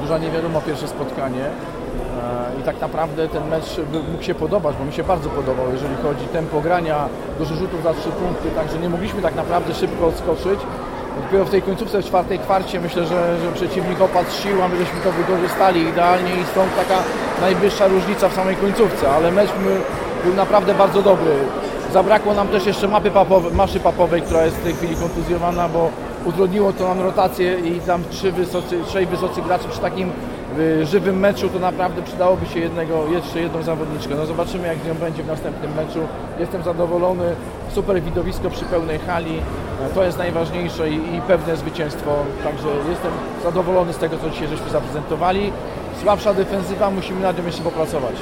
duża niewiadoma pierwsze spotkanie i tak naprawdę ten mecz mógł się podobać, bo mi się bardzo podobał, jeżeli chodzi o tempo grania, dużo rzutów za 3 punkty, także nie mogliśmy tak naprawdę szybko odskoczyć. Dopiero w tej końcówce, w czwartej kwarcie myślę, że przeciwnik opadł z sił, a my żeśmy to wykorzystali idealnie i stąd taka najwyższa różnica w samej końcówce, ale mecz był naprawdę bardzo dobry. Zabrakło nam też jeszcze Maszy Papowej, która jest w tej chwili kontuzjowana, bo utrudniło to nam rotację i tam 3 wysocy gracze przy takim żywym meczu to naprawdę przydałoby się jeszcze jedną zawodniczkę. No zobaczymy, jak z nią będzie w następnym meczu. Jestem zadowolony, super widowisko przy pełnej hali, to jest najważniejsze i pewne zwycięstwo, także jestem zadowolony z tego, co dzisiaj żeśmy zaprezentowali. Słabsza defensywa, musimy nad nią jeszcze popracować.